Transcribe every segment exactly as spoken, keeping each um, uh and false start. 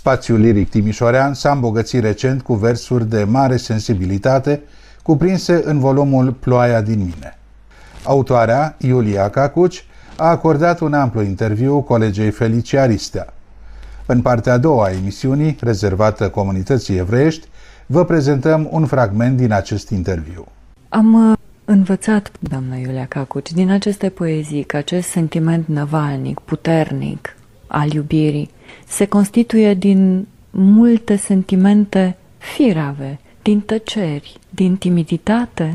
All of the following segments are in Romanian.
Spațiul liric timișorean s-a îmbogățit recent cu versuri de mare sensibilitate, cuprinse în volumul Ploaia din mine. Autoarea, Iulia Cacuci, a acordat un amplu interviu colegei Felicia Ristea. În partea a doua a emisiunii, rezervată comunității evreiești, vă prezentăm un fragment din acest interviu. Am învățat, doamna Iulia Cacuci, din aceste poezii că acest sentiment năvalnic, puternic, al iubirii, se constituie din multe sentimente firave, din tăceri, din timiditate,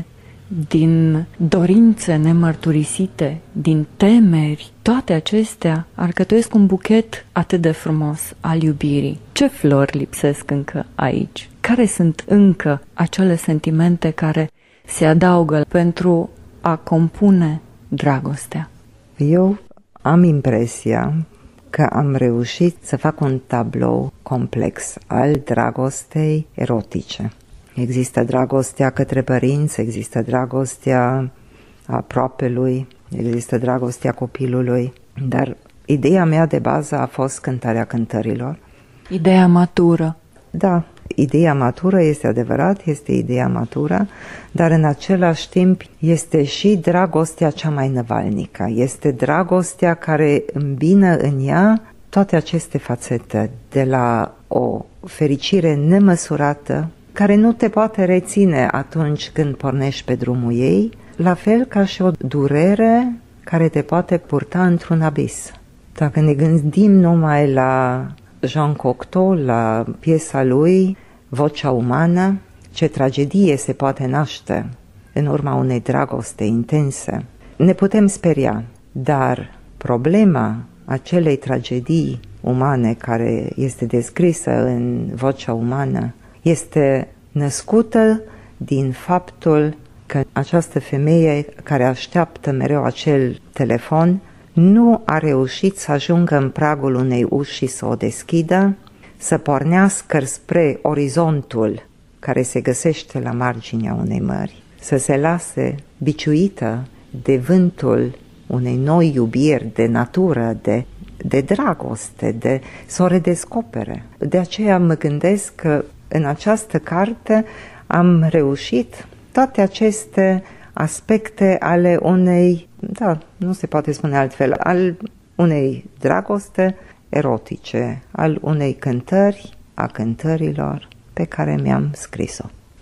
din dorințe nemărturisite, din temeri. Toate acestea alcătuiesc un buchet atât de frumos al iubirii. Ce flori lipsesc încă aici? Care sunt încă acele sentimente care se adaugă pentru a compune dragostea? Eu am impresia că am reușit să fac un tablou complex al dragostei erotice. Există dragostea către părinți, există dragostea aproapelui, există dragostea copilului, dar ideea mea de bază a fost Cântarea cântărilor. Ideea matură. Da, ideea matură este adevărat, este ideea matură, dar în același timp este și dragostea cea mai năvalnică, este dragostea care îmbină în ea toate aceste fațete, de la o fericire nemăsurată, care nu te poate reține atunci când pornești pe drumul ei, la fel ca și o durere care te poate purta într-un abis. Dacă ne gândim numai la Jean Cocteau, la piesa lui, Vocea umană, ce tragedie se poate naște în urma unei dragoste intense, ne putem speria, dar problema acelei tragedii umane care este descrisă în Vocea umană este născută din faptul că această femeie care așteaptă mereu acel telefon nu a reușit să ajungă în pragul unei uși și să o deschidă, să pornească spre orizontul care se găsește la marginea unei mări, să se lase biciuită de vântul unei noi iubiri, de natură, de, de dragoste, de să o redescopere. De aceea mă gândesc că în această carte am reușit toate aceste aspecte ale unei, da, nu se poate spune altfel, al unei dragoste erotice, al unei cântări, a cântărilor pe care mi-am scris-o.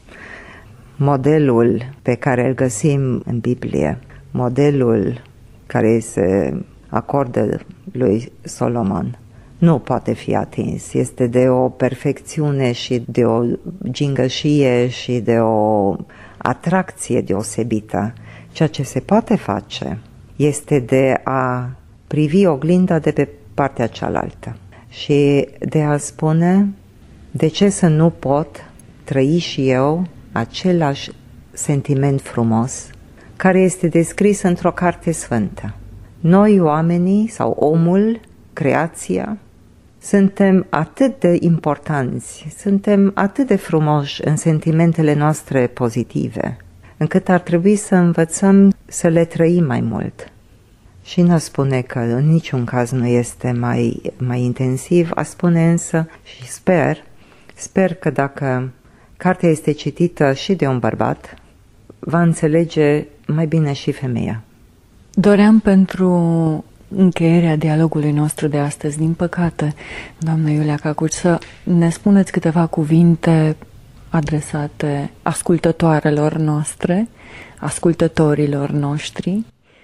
Modelul pe care îl găsim în Biblie, modelul care se acordă lui Solomon, nu poate fi atins. Este de o perfecțiune și de o gingășie și de o atracție deosebită. Ceea ce se poate face este de a privi oglinda de pe partea cealaltă și de a spune de ce să nu pot trăi și eu același sentiment frumos care este descris într-o carte sfântă. Noi, oamenii sau omul, creația, suntem atât de importanți, suntem atât de frumoși în sentimentele noastre pozitive, încât ar trebui să învățăm să le trăim mai mult. Și nu spune că în niciun caz nu este mai, mai intensiv, a spune însă și sper, sper că dacă cartea este citită și de un bărbat, va înțelege mai bine și femeia. Doream pentru încheierea dialogului nostru de astăzi, din păcate, doamna Iulia Cacuci, să ne spuneți câteva cuvinte adresate ascultătoarelor noastre, ascultătorilor noștri,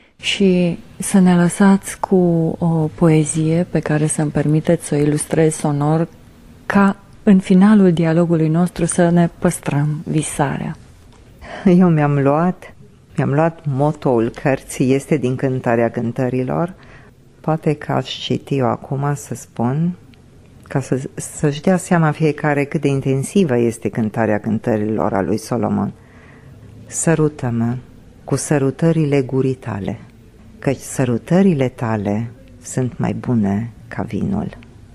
și să ne lăsați cu o poezie pe care să-mi permiteți să o ilustrez sonor, ca în finalul dialogului nostru să ne păstrăm visarea. Eu mi-am luat, mi-am luat motoul cărții, este din Cântarea cântărilor. Poate că aș citi eu acum să spun, ca să, să-și dea seama fiecare cât de intensivă este Cântarea cântărilor a lui Solomon. Sărută-mă cu sărutările gurii tale, căci sărutările tale sunt mai bune ca vinul.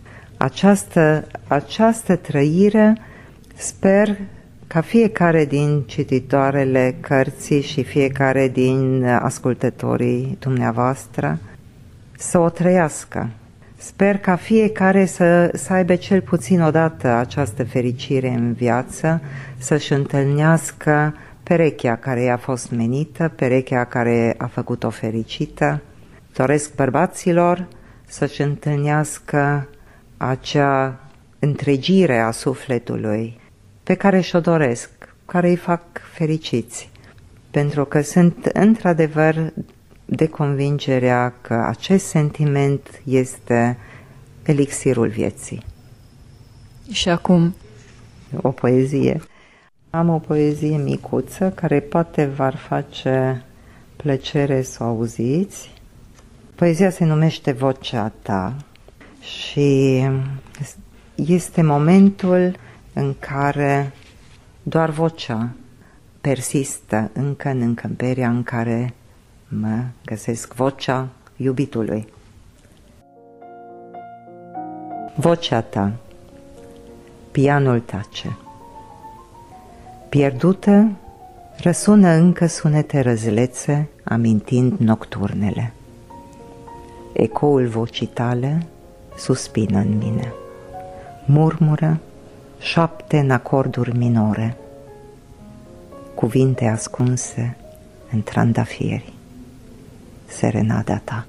Această, această trăire sper ca fiecare din cititoarele cărții și fiecare din ascultătorii dumneavoastră să o trăiască, Sper ca fiecare să, să aibă cel puțin odată această fericire în viață, să-și întâlnească perechea care i-a fost menită, perechea care a făcut-o fericită. Doresc bărbaților să-și întâlnească acea întregire a sufletului pe care și-o doresc, care îi fac fericiți, pentru că sunt într-adevăr de convingerea că acest sentiment este elixirul vieții. Și acum? O poezie. Am o poezie micuță care poate v-ar face plăcere să o auziți. Poezia se numește Vocea ta și este momentul în care doar vocea persistă încă în încăperea în care mă găsesc, vocea iubitului. Vocea ta, pianul tace. Pierdută, răsună încă sunete răzlețe, amintind nocturnele. Ecoul vocii tale suspină în mine. Murmură, șapte în acorduri minore, cuvinte ascunse în trandafieri. Serenada ta.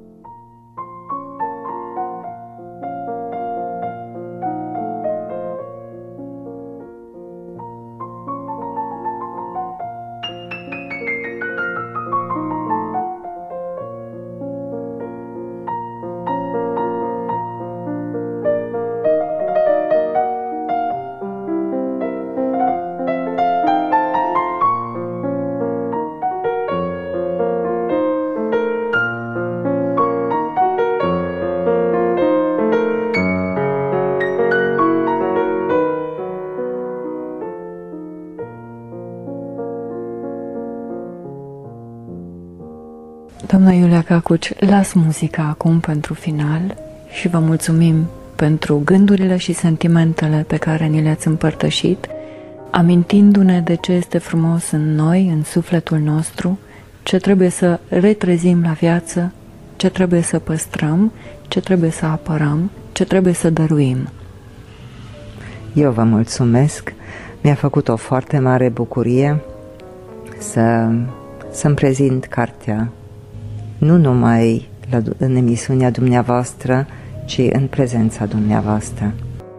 Doamna Iulia Cacuci, las muzica acum pentru final și vă mulțumim pentru gândurile și sentimentele pe care ni le-ați împărtășit, amintindu-ne de ce este frumos în noi, în sufletul nostru, ce trebuie să retrezim la viață, ce trebuie să păstrăm, ce trebuie să apărăm, ce trebuie să dăruim. Eu vă mulțumesc, mi-a făcut o foarte mare bucurie să, să-mi prezint cartea, nu numai la, în emisiunea dumneavoastră, ci în prezența dumneavoastră.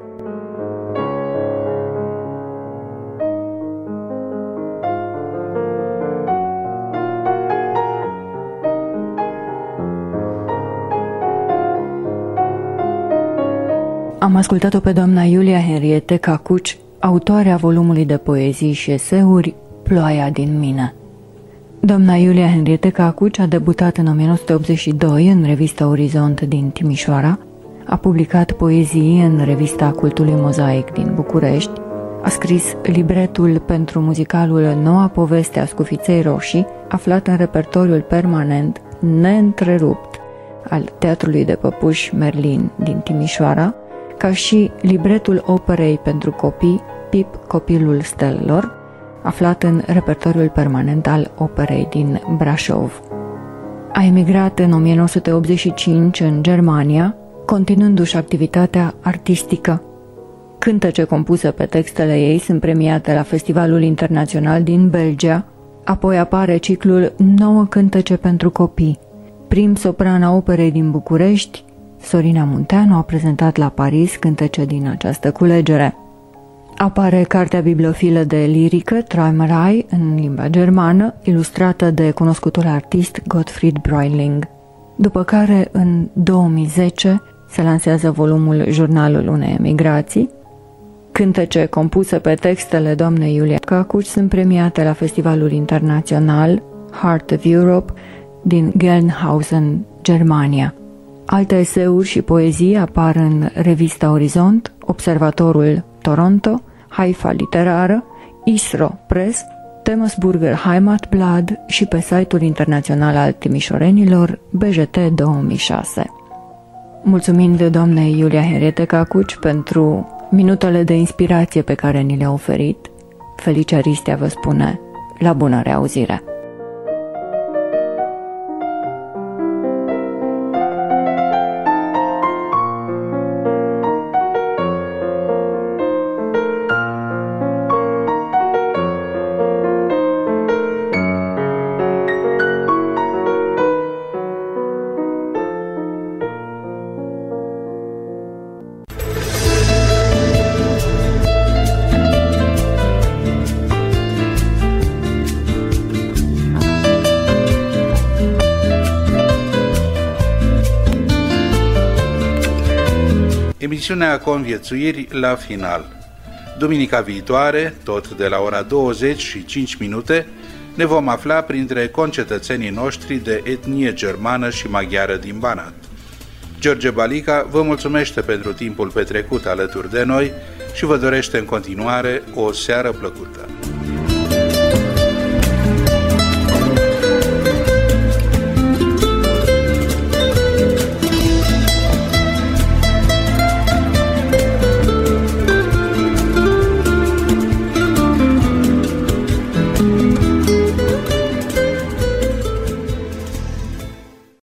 Am ascultat-o pe doamna Iulia Henriette Cacuci, autoarea volumului de poezii și eseuri Ploaia din mine. Doamna Iulia Henriette Cacuci a debutat în o mie nouă sute optzeci și doi în revista Orizont din Timișoara, a publicat poezii în revista Cultului Mozaic din București, a scris libretul pentru muzicalul Noua poveste a Scufiței Roșii, aflat în repertoriul permanent neîntrerupt al Teatrului de Păpuși Merlin din Timișoara, ca și libretul operei pentru copii Pip, copilul stelelor, aflat în repertoriul permanent al operei din Brașov. A emigrat în o mie nouă sute optzeci și cinci în Germania, continuându-și activitatea artistică. Cântece compuse pe textele ei sunt premiate la Festivalul Internațional din Belgia, apoi apare ciclul Nouă cântece pentru copii. Prim soprana operei din București, Sorina Munteanu a prezentat la Paris cântece din această culegere. Apare cartea bibliofilă de lirică Träumerei în limba germană, ilustrată de cunoscutul artist Gottfried Breuning. După care, în două mii zece, se lansează volumul Jurnalul unei emigrații. Cântece compuse pe textele doamnei Iulia Cacuci sunt premiate la Festivalul Internațional Heart of Europe din Gelnhausen, Germania. Alte eseuri și poezii apar în revista Orizont, Observatorul Toronto, Haifa Literară, Isro Press, Temesburger Heimatblad și pe site-ul internațional al timișorenilor B J T două mii șase. Mulțumind de doamnei Iulia Henriette Cacuci pentru minutele de inspirație pe care ni le-a oferit, Felicia Ristea vă spune la bună reauzire! Emisiunea Conviețuiri la final. Duminica viitoare, tot de la ora douăzeci și cinci minute, ne vom afla printre concetățenii noștri de etnie germană și maghiară din Banat. George Balica vă mulțumește pentru timpul petrecut alături de noi și vă dorește în continuare o seară plăcută.